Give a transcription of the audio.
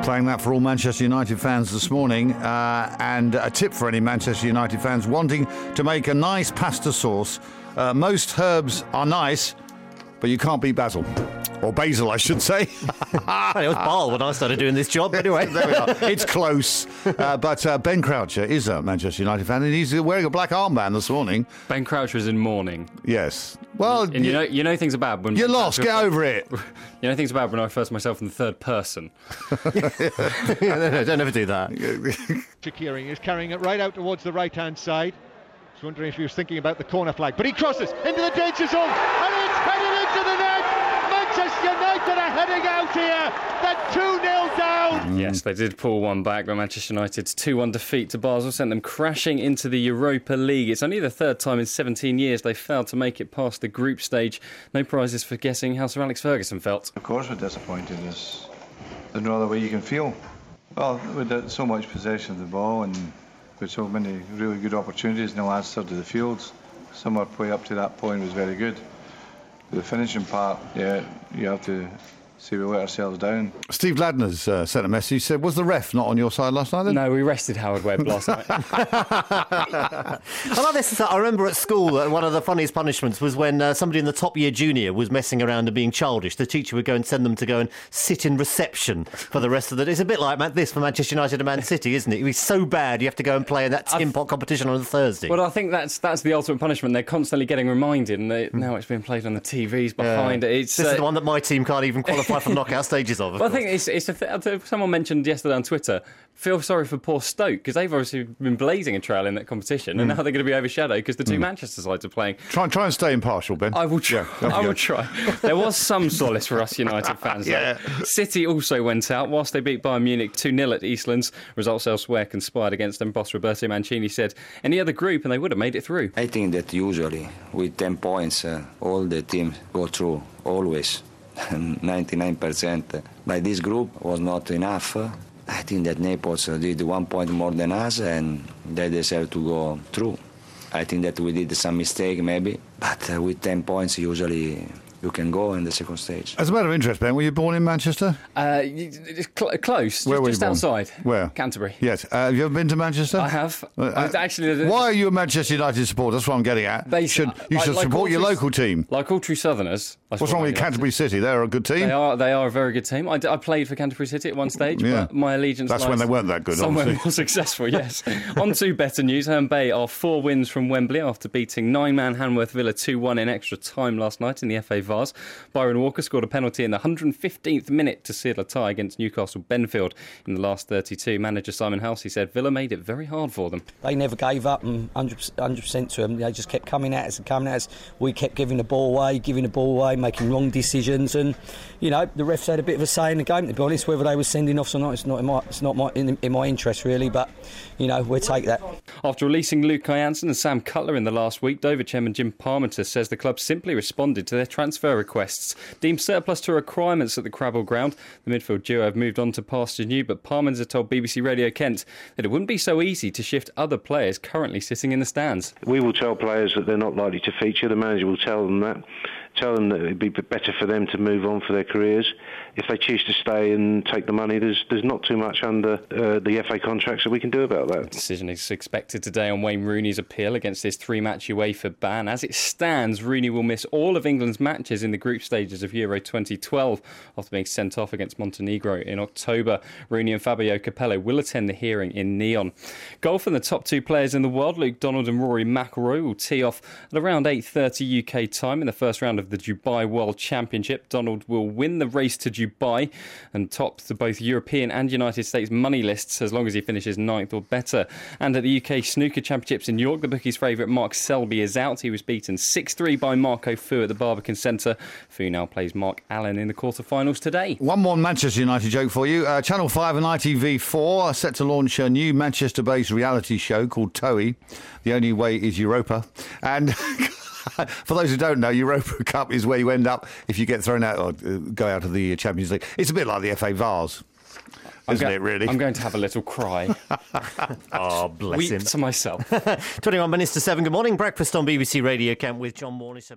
Playing that for all Manchester United fans this morning, and a tip for any Manchester United fans wanting to make a nice pasta sauce. Most herbs are nice, but you can't beat basil. Or basil, I should say. It was Baal when I started doing this job. Anyway, there we are. It's close. But Ben Croucher is a Manchester United fan, and he's wearing a black armband this morning. Ben Croucher is in mourning. Yes. Well, and you know things are bad when you're lost. Get over it. You know things are bad when I refer to myself in the third person. No, don't ever do that. Shaqiri is carrying it right out towards the right-hand side. I was wondering if he was thinking about the corner flag, but he crosses into the danger zone, and it's headed into the net. Manchester United are heading out here. They're 2-0 down. Yes, they did pull one back, but Manchester United's 2-1 defeat to Basel sent them crashing into the Europa League. It's only the third time in 17 years they failed to make it past the group stage. No prizes for guessing how Sir Alex Ferguson felt. Of course we're disappointed. There's no other way you can feel. Well, we had so much possession of the ball and with so many really good opportunities in the last third of the fields. Some of our play up to that point was very good. The finishing part, yeah, you have to see we let ourselves down. Steve Ladner's sent a message. He said, was the ref not on your side last night then? No, we rested Howard Webb last night. I love this. I remember at school that one of the funniest punishments was when somebody in the top year junior was messing around and being childish. The teacher would go and send them to go and sit in reception for the rest of the day. It's a bit like this for Manchester United and Man City, isn't it? It was so bad you have to go and play in that tin pot competition on a Thursday. Well, I think that's the ultimate punishment. They're constantly getting reminded, and now it's being played on the TVs behind it. This is the one that my team can't even qualify for knockout stages of. Well, I think someone mentioned yesterday on Twitter, feel sorry for poor Stoke, because they've obviously been blazing a trail in that competition, and now they're going to be overshadowed because the two Manchester sides are playing. Try and stay impartial, Ben. I will try. Yeah, I will try. There was some solace for us United fans, though. Yeah. City also went out whilst they beat Bayern Munich 2-0 at Eastlands. Results elsewhere conspired against them. Boss Roberto Mancini said any other group and they would have made it through. I think that usually with 10 points, all the teams go through, always. 99%. But this group was not enough. I think that Naples did 1 point more than us and they deserve to go through. I think that we did some mistake maybe, but with 10 points usually you can go in the second stage. As a matter of interest, Ben, were you born in Manchester? Close. Where were you just born? outside. Where? Canterbury. Yes. Have you ever been to Manchester? I have. Actually, why are you a Manchester United supporter? That's what I'm getting at. You should support your local team. Like all true Southerners. What's wrong with Canterbury City? They're a good team. They are a very good team. I played for Canterbury City at one stage, but my allegiance That's when they weren't that good, somewhere obviously. more successful, yes. On to better news. Herne Bay are 4 wins from Wembley after beating 9-man Hanworth Villa 2-1 in extra time last night in the FA Vase. Byron Walker scored a penalty in the 115th minute to seal a tie against Newcastle Benfield in the last 32. Manager Simon Halsey said Villa made it very hard for them. They never gave up, and 100% to them. They just kept coming at us and coming at us. We kept giving the ball away, making wrong decisions, and the refs had a bit of a say in the game. To be honest, whether they were sending offs or not, it's not in my interest really. But we'll take that. After releasing Luke Janssen and Sam Cutler in the last week, Dover chairman Jim Parmenter says the club simply responded to their transfer requests. Deemed surplus to requirements at the Crabble ground, the midfield duo have moved on to pastures new, but Parmenter told BBC Radio Kent that it wouldn't be so easy to shift other players currently sitting in the stands. We will tell players that they're not likely to feature. The manager will tell them that it would be better for them to move on for their careers. If they choose to stay and take the money, there's not too much under the FA contracts that we can do about that. The decision is expected today on Wayne Rooney's appeal against his 3-match UEFA ban. As it stands, Rooney will miss all of England's matches in the group stages of Euro 2012 after being sent off against Montenegro in October. Rooney and Fabio Capello will attend the hearing in Neon. Golf and the top 2 players in the world, Luke Donald and Rory McIlroy, will tee off at around 8:30 UK time in the first round of the Dubai World Championship. Donald will win the race to Dubai and top the both European and United States money lists as long as he finishes 9th or better. And at the UK Snooker Championships in York, the bookies' favourite Mark Selby is out. He was beaten 6-3 by Marco Fu at the Barbican Centre. Fu now plays Mark Allen in the quarter-finals today. One more Manchester United joke for you. Channel 5 and ITV4 are set to launch a new Manchester-based reality show called TOEI. The only way is Europa. And for those who don't know, Europa Cup is where you end up if you get thrown out or go out of the Champions League. It's a bit like the FA Vase, isn't it, really? I'm going to have a little cry. Oh, bless him. Weep to myself. 21 minutes to 7. Good morning. Breakfast on BBC Radio Kent with John Morris.